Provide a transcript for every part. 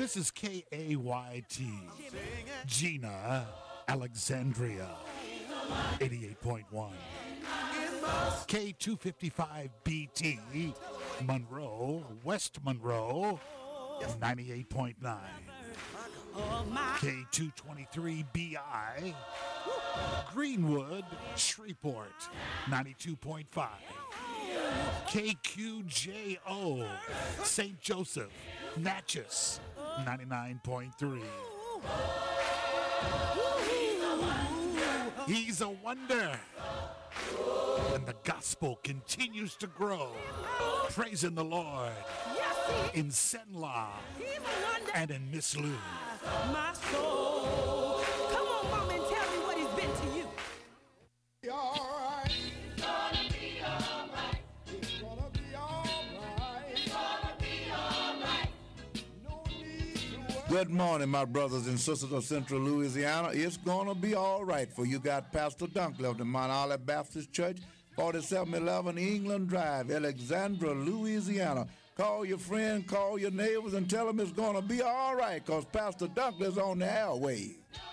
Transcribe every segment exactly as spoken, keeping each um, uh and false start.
This is K A Y T, Gina, Alexandria, eighty-eight point one. K two fifty-five B T, Monroe, West Monroe, ninety-eight point nine. K two twenty-three B I, Greenwood, Shreveport, ninety-two point five. K Q J O, Saint Joseph, Natchez, ninety-nine point three. He's a wonder. And the gospel continues to grow. Praising the Lord in Senla and in Miss Lou. My soul. Come on, Mom, and tell me what he's been to you. Be all right. It's gonna be all right. It's gonna be all right. It's gonna be all right. No need to worry. Good morning, my brothers and sisters of Central Louisiana. It's going to be all right for you. Got Pastor Dunkley of the Mount Olive Baptist Church, forty-seven eleven England Drive, Alexandria, Louisiana. Call your friend, call your neighbors, and tell them it's going to be all right because Pastor Dunkley's on the airway.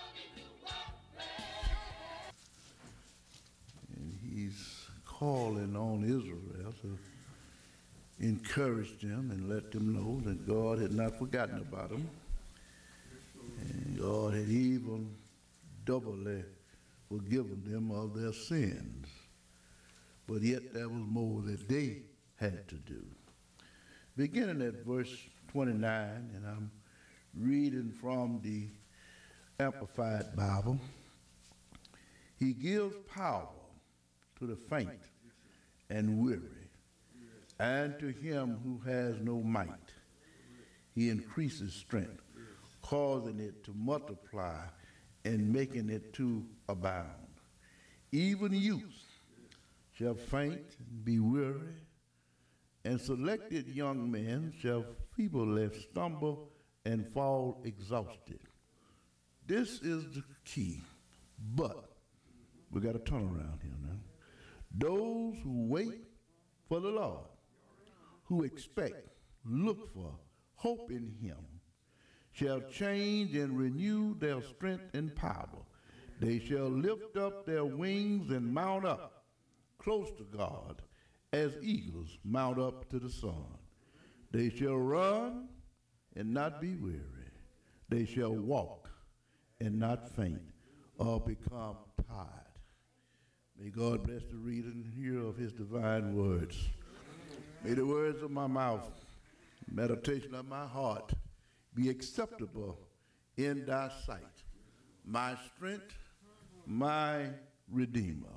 And he's calling on Israel to encourage them and let them know that God had not forgotten about them. And God had even doubly forgiven them of their sins. But yet there was more that they had to do. Beginning at verse twenty-nine, and I'm reading from the Amplified Bible. He gives power to the faint and weary, and to him who has no might, he increases strength, causing it to multiply and making it to abound. Even youth shall faint and be weary, and selected young men shall feebly stumble and fall exhausted. This is the key, but we got to turn around here now. Those who wait for the Lord, who expect, look for, hope in him, shall change and renew their strength and power. They shall lift up their wings and mount up close to God, as eagles mount up to the sun. They shall run and not be weary. They shall walk and not faint or become tired. May God bless the reader and hearer of his divine words. May the words of my mouth, meditation of my heart, be acceptable in thy sight, my strength, my Redeemer.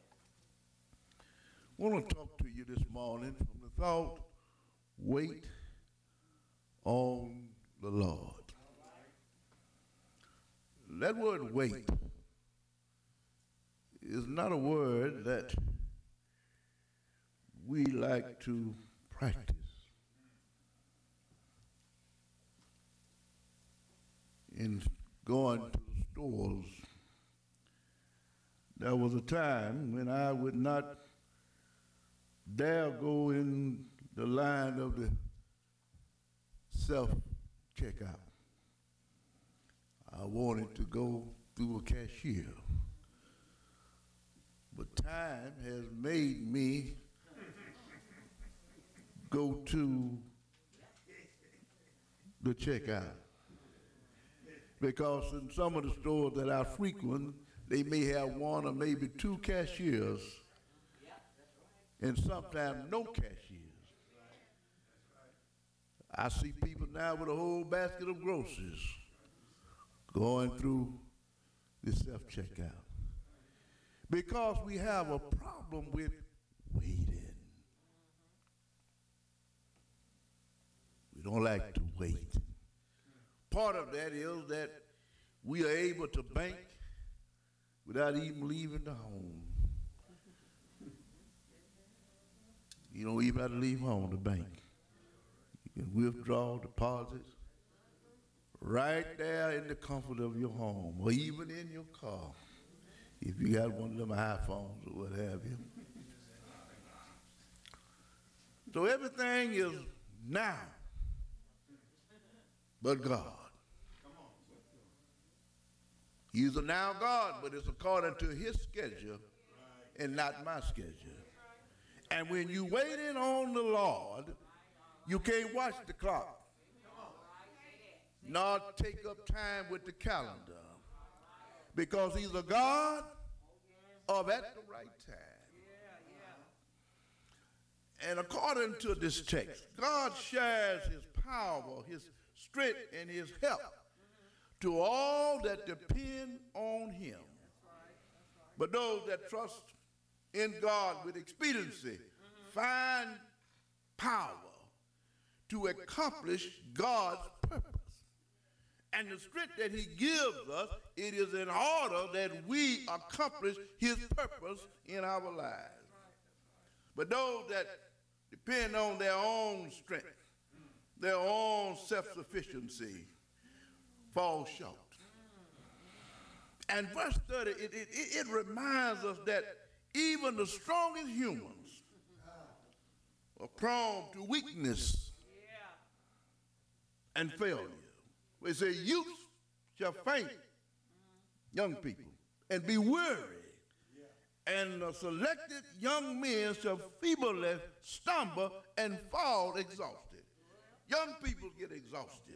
I want to talk to you this morning from the thought, wait on the Lord. That word wait is not a word that we like to practice. In going to the stores, there was a time when I would not dare go in the line of the self-checkout. I wanted to go through a cashier. But time has made me go to the checkout. Because in some of the stores that I frequent, they may have one or maybe two cashiers, and sometimes no cashiers. I see people now with a whole basket of groceries going through the self-checkout. Because we have a problem with waiting. We don't like to wait. Part of that is that we are able to bank without even leaving the home. You don't even have to leave home to bank. You can withdraw deposits right there in the comfort of your home or even in your car if you got one of them iPhones or what have you. So everything is now. but God. He's a now God, but it's according to his schedule and not my schedule. And when you waiting on the Lord, you can't watch the clock, nor take up time with the calendar, because he's a God of at the right time. And according to this text, God shares his power, his strength, and his help to all that depend on him. But those that trust in God with expediency find power to accomplish God's purpose. And the strength that he gives us, it is in order that we accomplish his purpose in our lives. But those that depend on their own strength, their own self-sufficiency, fall short. And verse thirty, it, it, it reminds us that even the strongest humans are prone to weakness and failure. We say, youth shall faint, young people, and be weary, and the selected young men shall feebly stumble and fall exhausted. Young people get exhausted.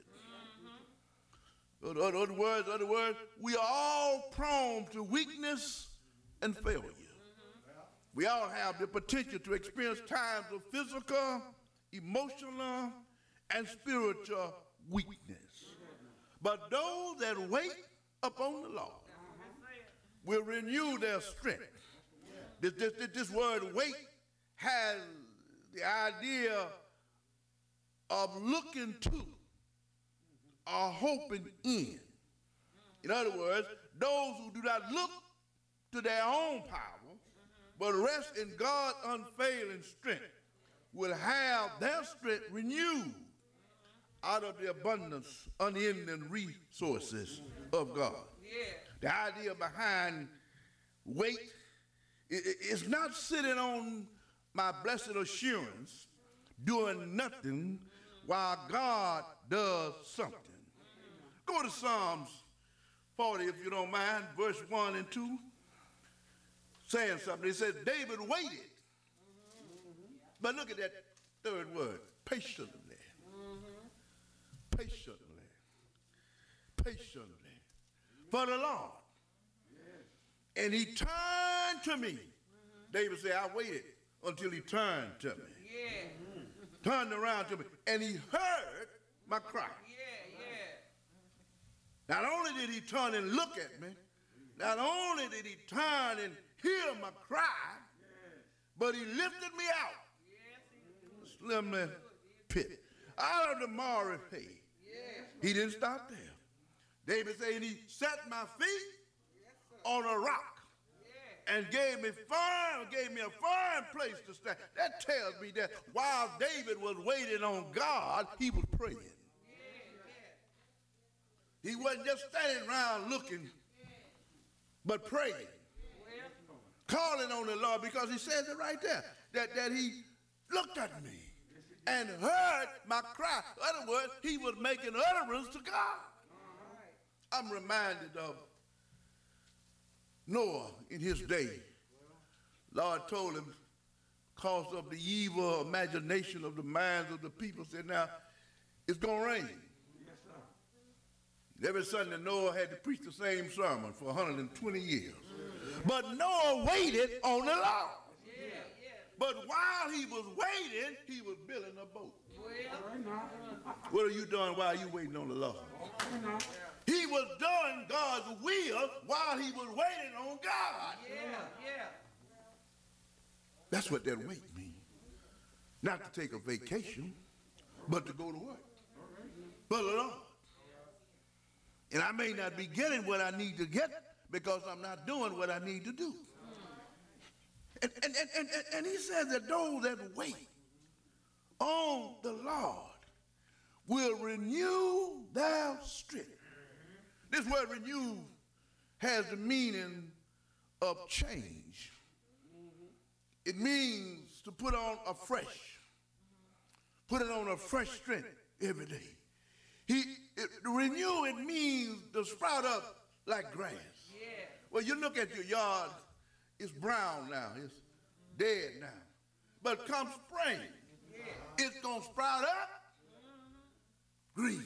In other, other words, other words, we are all prone to weakness and failure. We all have the potential to experience times of physical, emotional, and spiritual weakness. But those that wait upon the Lord will renew their strength. This, this, this word wait has the idea of looking to or hoping in. In other words, those who do not look to their own power, but rest in God's unfailing strength, will have their strength renewed out of the abundance, unending resources of God. The idea behind wait is not sitting on my blessed assurance, doing nothing while God does something. Go to Psalms forty, if you don't mind, verse one and two, saying something. It says, David waited. But look at that third word, patiently. Patiently. Patiently. For the Lord. And he turned to me. David said, I waited until he turned to me. Yeah. Turned around to me. And he heard my cry. Yeah, yeah. Not only did he turn and look at me, not only did he turn and hear my cry, but he lifted me out. A slimly pit. Out of the miry pit. He didn't stop there. David said, and he set my feet on a rock and gave me firm, gave me a firm place to stand. That tells me that while David was waiting on God, he was praying. He wasn't just standing around looking, but praying. Calling on the Lord, because he says it right there, that, that he looked at me and heard my cry. In other words, he was making utterance to God. I'm reminded of Noah in his day. Lord told him, because of the evil imagination of the minds of the people, said, now, it's going to rain. Every Sunday, Noah had to preach the same sermon for one hundred twenty years. But Noah waited on the Lord. But while he was waiting, he was building a boat. What are you doing while you waiting on the Lord? He was doing God's will while he was waiting on God. Yeah, yeah. That's what that wait means. Not to take a vacation, but to go to work. For the Lord. And I may not be getting what I need to get because I'm not doing what I need to do. And, and, and, and, and he says that those that wait on the Lord will renew their strength. This word renew has the meaning of change. It means to put on a fresh, put it on a fresh strength every day. He, renew, it means to sprout up like grass. Well, you look at your yard, it's brown now, it's dead now. But come spring, it's going to sprout up green.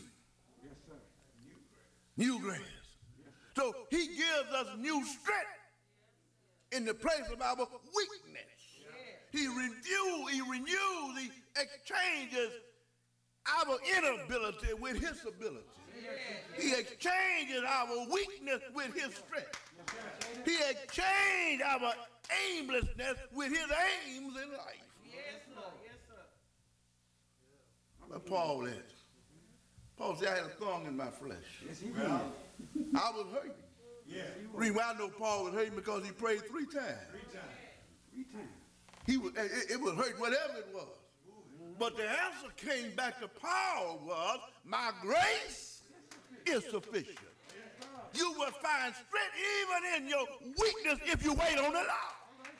New grass. So he gives us new strength in the place of our weakness. He renew, he renews, he exchanges our inability with his ability. He exchanges our weakness with his strength. He exchanged our aimlessness with his aims in life. Yes, sir. Yes, sir. But Paul is. Paul said, I had a thorn in my flesh. Yes, he did. I was hurting. Yeah. Reason why I know Paul was hurting because he prayed three times. Three times. Three times. He was, it, it was hurt, whatever it was. But the answer came back to Paul was, my grace is sufficient. You will find strength even in your weakness if you wait on the Lord.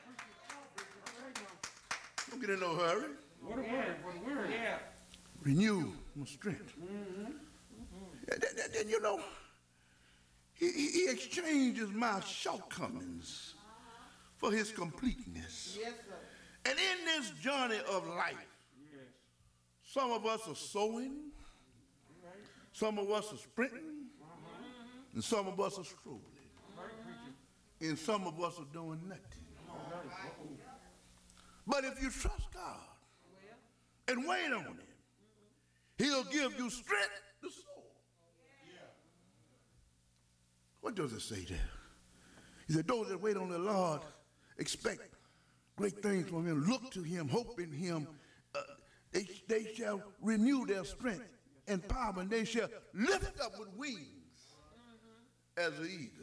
Don't get in no hurry. What a word, what a word. Yeah. Renew my strength. Mm-hmm. And then, then, you know, he, he, he exchanges my shortcomings for his completeness. Yes, sir. And in this journey of life, yes, some of us are sowing, right, some of us are sprinting, uh-huh, and some of us are strolling, right, and some of us are doing nothing. Right. But if you trust God and wait on him, he'll give you strength to soar. What does it say there? He said, those that wait on the Lord expect great things from him, look to him, hope in him. Uh, they, they shall renew their strength and power, and they shall lift up with wings as an eagle.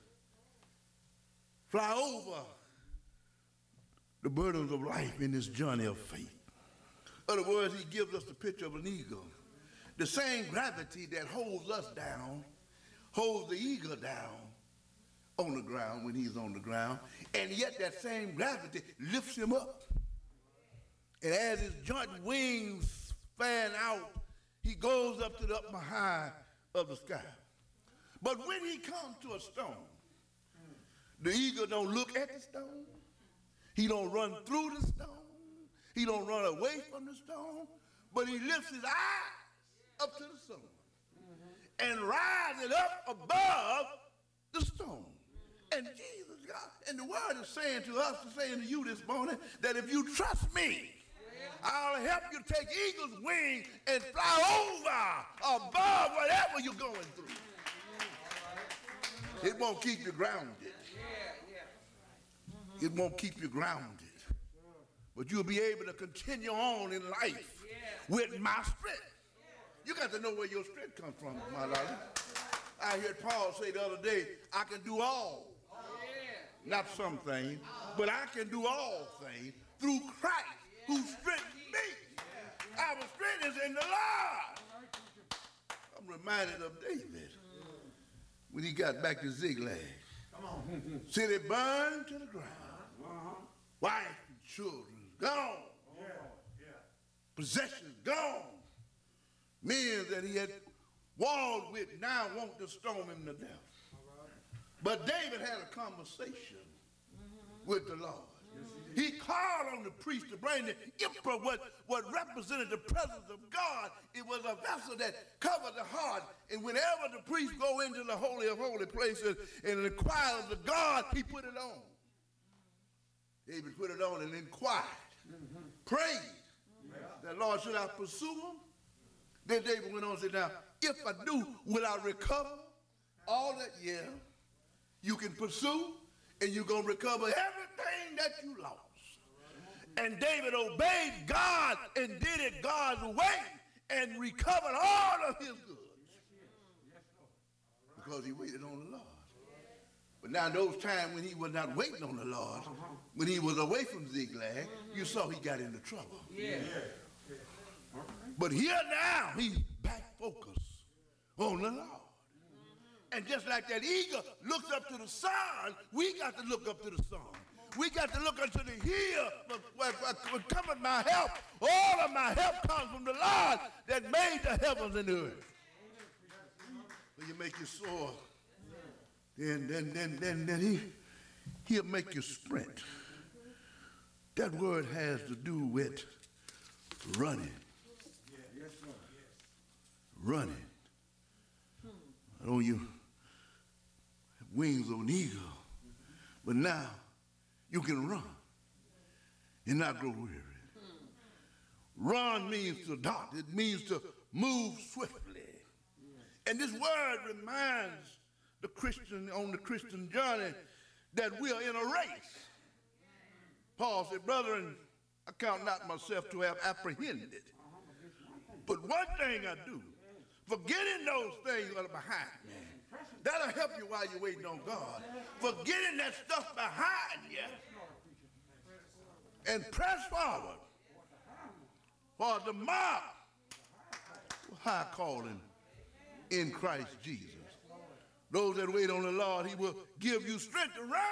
Fly over the burdens of life in this journey of faith. In other words, he gives us the picture of an eagle. The same gravity that holds us down holds the eagle down on the ground when he's on the ground, and yet that same gravity lifts him up. And as his joint wings fan out, he goes up to the upper high of the sky. But when he comes to a stone, the eagle don't look at the stone. He don't run through the stone. He don't run away from the stone, but he lifts his eyes up to the sun and rises up above the stone. And Jesus, God, and the word is saying to us, is saying to you this morning, that if you trust me, I'll help you take eagle's wings and fly over, above whatever you're going through. It won't keep you grounded. It won't keep you grounded. But you'll be able to continue on in life with my strength. You got to know where your strength comes from, my darling. I heard Paul say the other day, I can do all. Not some things, but I can do all things through Christ who strengthens me. Our strength is in the Lord. I'm reminded of David when he got back to Ziklag. City burned to the ground. Wife and children gone. Possessions gone. Men that he had warred with now want to stone him to death. But David had a conversation with the Lord. He called on the priest to bring the emperor what, what represented the presence of God. It was a vessel that covered the heart. And whenever the priest go into the Holy of Holy Places and inquire of the God, he put it on. David put it on and inquired, prayed that, Lord, should I pursue him? Then David went on and said, now, if I do, will I recover all that? Yeah. You can pursue, and you're going to recover everything that you lost. And David obeyed God and did it God's way and recovered all of his goods because he waited on the Lord. But now those times when he was not waiting on the Lord, when he was away from Ziklag, you saw he got into trouble. Yeah. But here now, he's back focused on the Lord. And just like that eagle looks up to the sun, we got to look up to the sun. We got to look unto the hill, but where cometh my help. All of my help comes from the Lord that made the heavens and the earth. He'll make you soar. Then, then, then, then, then he, he'll make you sprint. That word has to do with running. Running. I know you have wings of an eagle, but now you can run and not grow weary. Run means to dart. It means to move swiftly. And this word reminds the Christian on the Christian journey that we are in a race. Paul said, brethren, I count not myself to have apprehended. But one thing I do, forgetting those things that are behind me. That'll help you while you're waiting on God. Forgetting that stuff behind you and press forward for the mark of high calling in Christ Jesus. Those that wait on the Lord, he will give you strength to run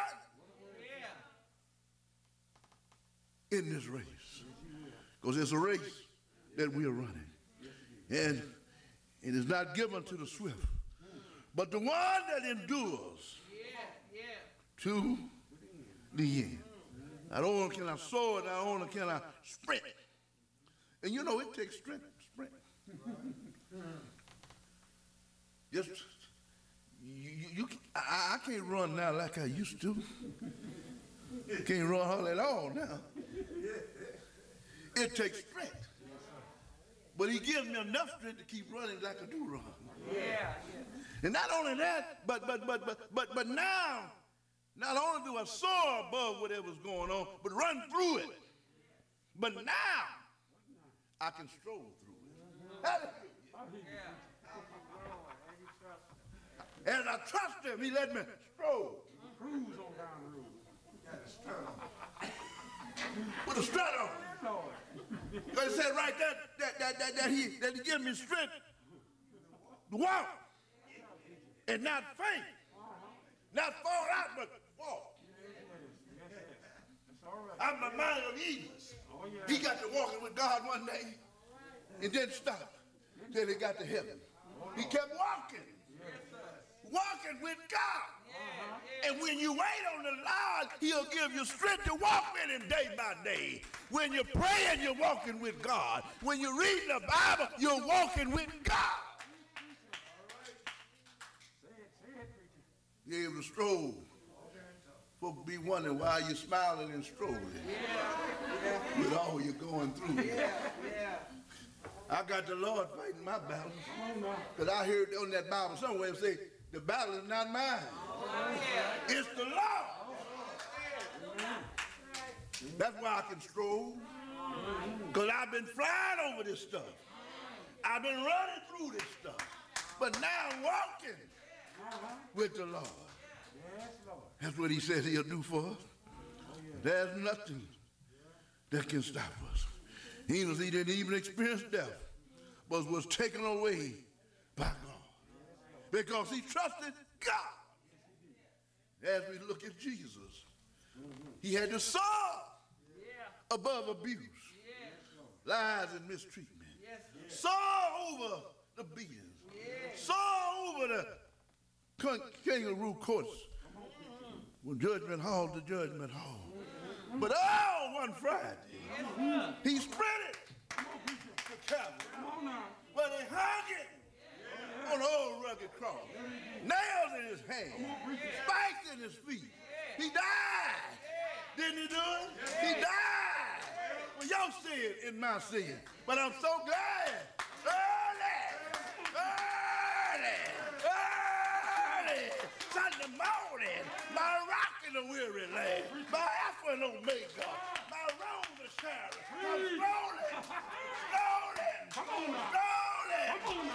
in this race. Because it's a race that we are running. And it is not given to the swift, but the one that endures to the end. Not only can I soar, not only can I sprint. And you know, it takes strength to sprint. Just, you, you, you I, I can't run now like I used to. Can't run hardly at all now. It takes strength. But he gives me enough strength to keep running like I do run. Yeah, yeah. And not only that, but but but but but but now, not only do I soar above whatever's going on, but run through it. But now I can stroll through it. Hallelujah. And I trust him. He let me stroll. Cruise on down the road. With a strut on. Because it said right there that, that, that, that, he, that he gives me strength to walk and not faint. Not fall out, but walk. I'm a man of ease. He got to walking with God one day and didn't stop till he got to heaven. He kept walking. Walking with God. And when you wait on the Lord, he'll give you strength to walk with him day by day. When you're praying, you're walking with God. When you're reading the Bible, you're walking with God. You're able to stroll. Folks be wondering why you're smiling and strolling with all you're going through. I got the Lord fighting my battles. Because I heard on that Bible somewhere say, the battle is not mine. It's the Lord. That's why I can stroll. Because I've been flying over this stuff. I've been running through this stuff. But now I'm walking with the Lord. That's what he says he'll do for us. There's nothing that can stop us. He didn't even experience death, but was taken away by God. Because he trusted God. As we look at Jesus, he had to soar above abuse, lies and mistreatment. Soar over the beatings. Soar over the kangaroo courts. From judgment hall to judgment hall. But all one Friday, he sprinted to Calvary. But he hung it on an old rugged cross. Nails in his hands. Spikes in his feet. He died. Didn't he do it? He died. Well, your sin in my sin. But I'm so glad. Early. Early. Early. Sunday morning. My rock in the weary land. My Alpha and Omega. My rose of Sharon. I'm strolling. Strolling. Strolling. Strolling.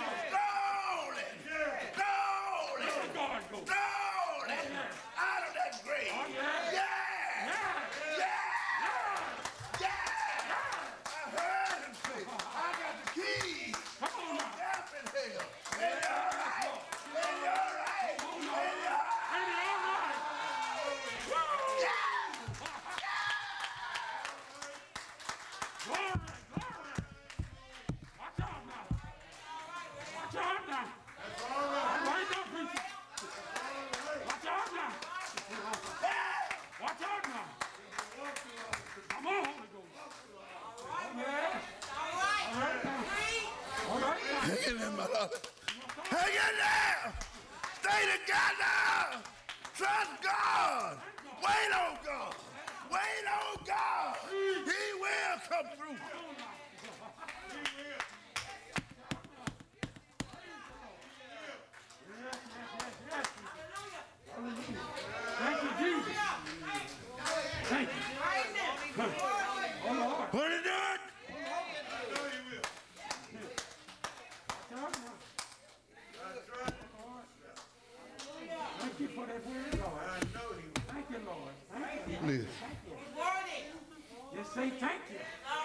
Strolling. Strolling. Out of that grave. Yeah. Yeah. Yeah. I heard him say, I got the keys. Come on, death and hell. And you're right. And you're right. And you're right. And you're right. Yeah. Glory, glory. Watch out now. Watch out. God. Hang in there. Stay together. Trust God. Wait on God. Wait on God. He will come through. Thank you, Jesus. Thank you. Want to do it? Thank you for that word, Lord. Thank you, Lord. Thank you. Please. Just say thank you.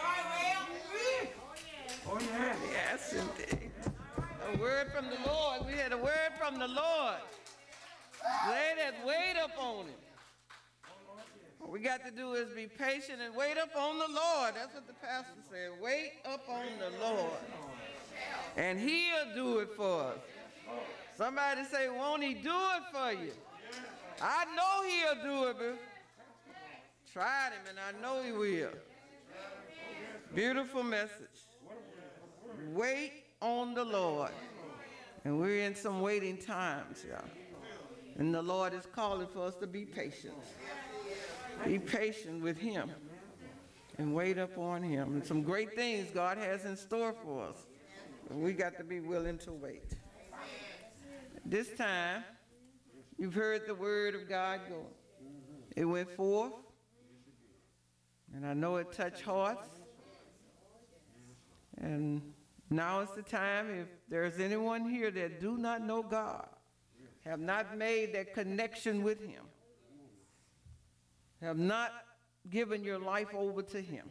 Oh, yeah. Yes, indeed. A word from the Lord. We had a word from the Lord. They that wait upon him. What we got to do is be patient and wait upon the Lord. That's what the pastor said. Wait upon the Lord. And he'll do it for us. Somebody say, won't he do it for you? I know he'll do it, but tried him and I know he will. Beautiful message. Wait on the Lord. And we're in some waiting times, y'all. And the Lord is calling for us to be patient. Be patient with him and wait upon him. And some great things God has in store for us. And we got to be willing to wait. This time, you've heard the word of God go. It went forth. And I know it touched hearts. And now is the time, if there's anyone here that do not know God, have not made that connection with him, have not given your life over to him,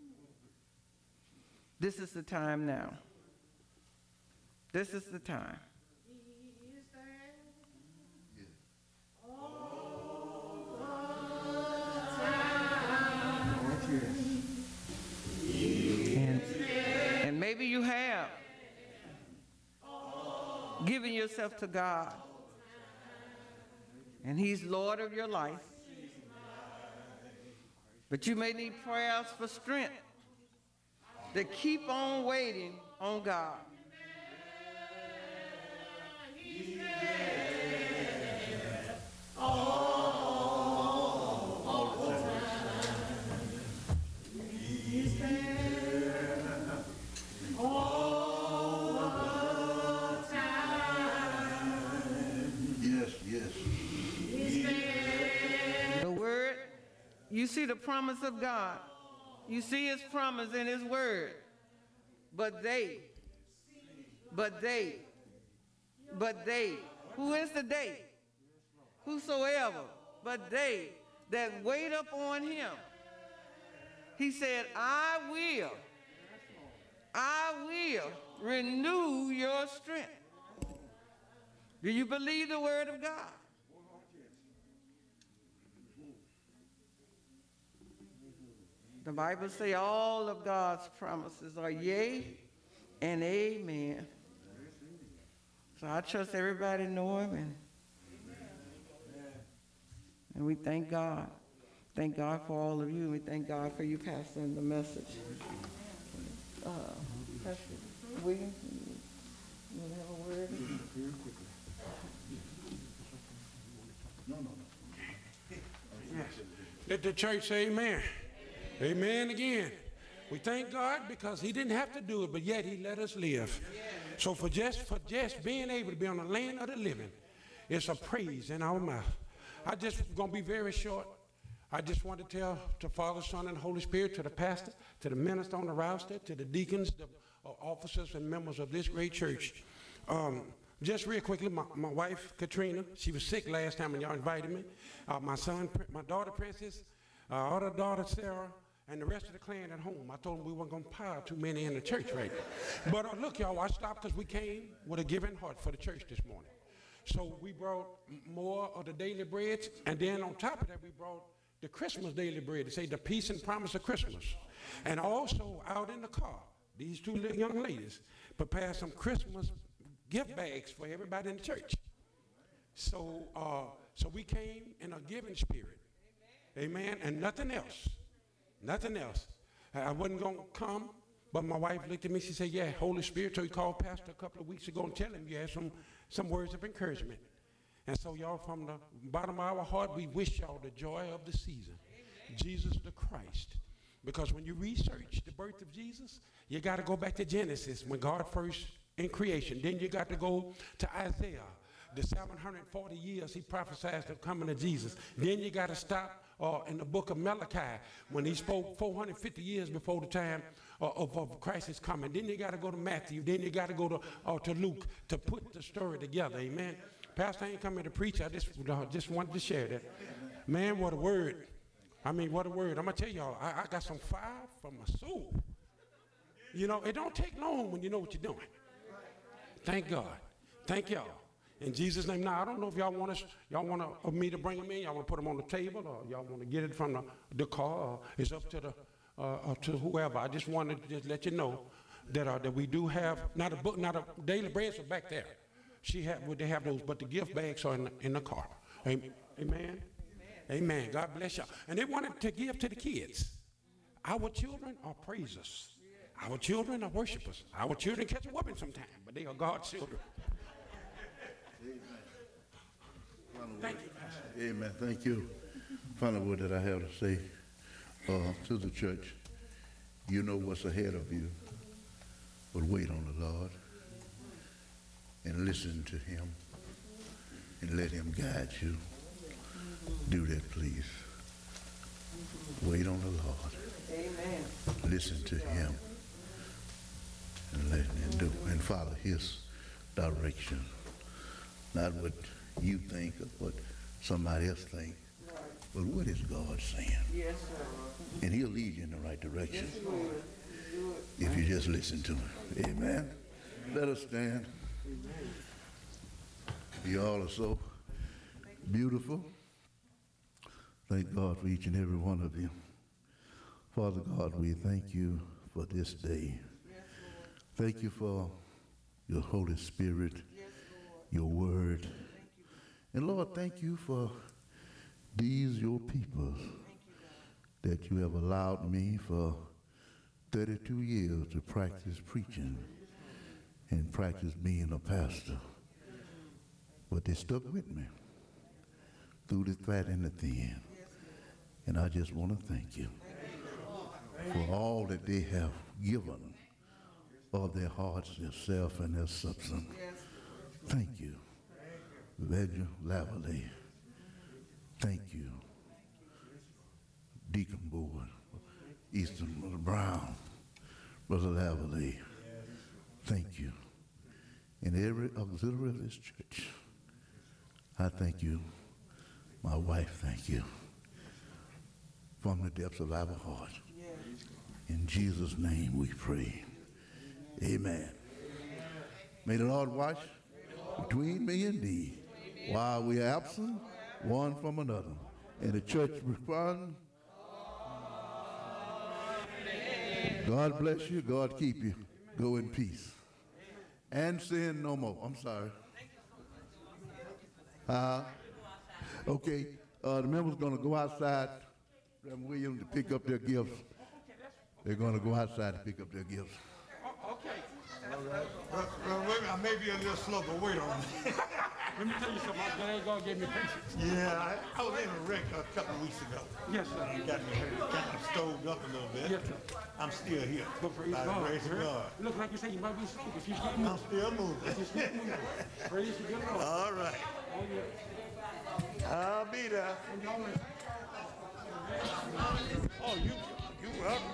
this is the time now. This is the time. And, and maybe you have given yourself to God, and he's Lord of your life. But you may need prayers for strength to keep on waiting on God. Yes, yes. The word, you see the promise of God. You see his promise in his word. But they, but they, but they, who is the they? Whosoever, but they that wait upon him. He said, I will, I will renew your strength. Do you believe the word of God? The Bible says all of God's promises are yea and amen. So I trust everybody know him, and, and we thank God. Thank God for all of you. We thank God for you passing the message. Uh, Pastor Williams, you want to have a word? No, no, no. Yes. Let the church say amen. Amen again. We thank God because he didn't have to do it, but yet he let us live. So for just for just being able to be on the land of the living, it's a praise in our mouth. I just gonna be very short. I just want to tell to Father, Son, and Holy Spirit, to the pastor, to the minister on the roster, to the deacons, the uh, officers and members of this great church. Um, just real quickly, my, my wife, Katrina, she was sick last time when y'all invited me. Uh, my son, my daughter, Princess, uh, other daughter, Sarah, and the rest of the clan at home. I told them we weren't going to pile too many in the church right now. But uh, look, y'all, I stopped because we came with a giving heart for the church this morning. So we brought more of the daily breads, and then on top of that, we brought the Christmas daily bread to say the peace and promise of Christmas. And also out in the car, these two little young ladies prepared some Christmas gift bags for everybody in the church. So, uh, so we came in a giving spirit. Amen. And nothing else. Nothing else. I wasn't going to come But my wife looked at me, she said, yeah, Holy Spirit. So he called Pastor a couple of weeks ago and tell him you had some, some words of encouragement. And so y'all, from the bottom of our heart, we wish y'all the joy of the season. Jesus the Christ. Because when you research the birth of Jesus, you got to go back to Genesis, when God first in creation. Then you got to go to Isaiah, the seven hundred forty years he prophesied the coming of Jesus. Then you got to stop uh, in the book of Malachi, when he spoke four hundred fifty years before the time uh, of, of Christ's coming. Then you got to go to Matthew. Then you got to go to, uh, to Luke to put the story together. Amen. Pastor ain't coming to preach. I just, uh, just wanted to share that. Man, what a word. I mean, what a word. I'm going to tell y'all, I, I got some fire from my soul. You know, it don't take long when you know what you're doing. Thank God. Thank y'all. In Jesus' name. Now, I don't know if y'all want us, y'all want to, me to bring them in, y'all want to put them on the table, or y'all want to get it from the, the car, or it's up to the, uh, up to whoever. I just wanted to just let you know that, uh, that we do have, not a book, not a daily breads are back there. She had, would they have those, but the gift bags are in the, in the car. Amen. Amen. Amen. God bless y'all. And they wanted to give to the kids. Our children are praisers. Our children are worshipers. Our children catch a whooping sometime, but they are God's children. Amen. Thank you, Pastor. Amen. Thank you. Final word that I have to say uh, to the church. You know what's ahead of you, but wait on the Lord and listen to him and let him guide you. Do that, please. Wait on the Lord. Amen. Listen to him and let him do and follow his direction. Not what you think or what somebody else thinks, but what is God saying? Yes, sir. And he'll lead you in the right direction Yes, he will. Do it. if you just listen to him. Amen. Let us stand. You all are so beautiful. Thank God for each and every one of you. Father God, we thank you for this day. Thank you for your Holy Spirit, your word. And Lord, thank you for these your people that you have allowed me for thirty-two years to practice preaching and practice being a pastor. But they stuck with me through the fat and the thin. And I just want to thank you for all that they have given of their hearts, their self, and their substance. Thank you, Evangelist Lavallee. Thank you, Deacon Board, Eastern Brother Brown, Brother Lavallee. Thank you. And every auxiliary of this church, I thank you. My wife, thank you. From the depths of our heart. In Jesus' name we pray. Amen. May the Lord watch between me and thee while we are absent one from another. And the church respond. God bless you. God keep you. Go in peace. And sin no more. I'm sorry. Uh, okay. Uh, the members going to go outside. Reverend Williams to pick up their gifts. They're going to go outside to pick up their gifts. Okay. All right. Well, well, wait, I may be a little slow, but wait on me. Let me tell you something. God ain't gonna give me patience. Yeah, I, I was in a wreck a couple of weeks ago. Yes, sir. You got me kind of stoved up a little bit. Yes, sir. I'm still here. But praise By the God. grace of Huh? God. Look, like you say, you might be slow, but you keep I'm moving. still moving. Just keep moving. Praise the good Lord. All right. Oh, yeah. I'll be there. And y'all listen. Oh, you, you welcome.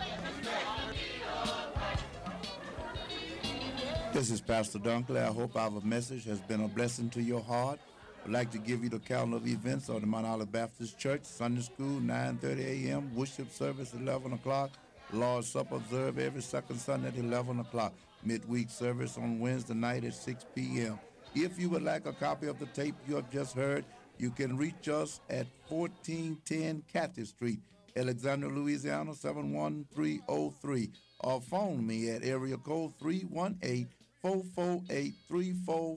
This is Pastor Dunkley. I hope our message has been a blessing to your heart. I'd like to give you the calendar of events of the Mount Olive Baptist Church. Sunday school, nine thirty a m Worship service, eleven o'clock. Lord's Supper observed every second Sunday at eleven o'clock. Midweek service on Wednesday night at six p m If you would like a copy of the tape you have just heard, you can reach us at fourteen ten Cathy Street, Alexandria, Louisiana, seven one three oh three, or phone me at area code three one eight, four four eight, three four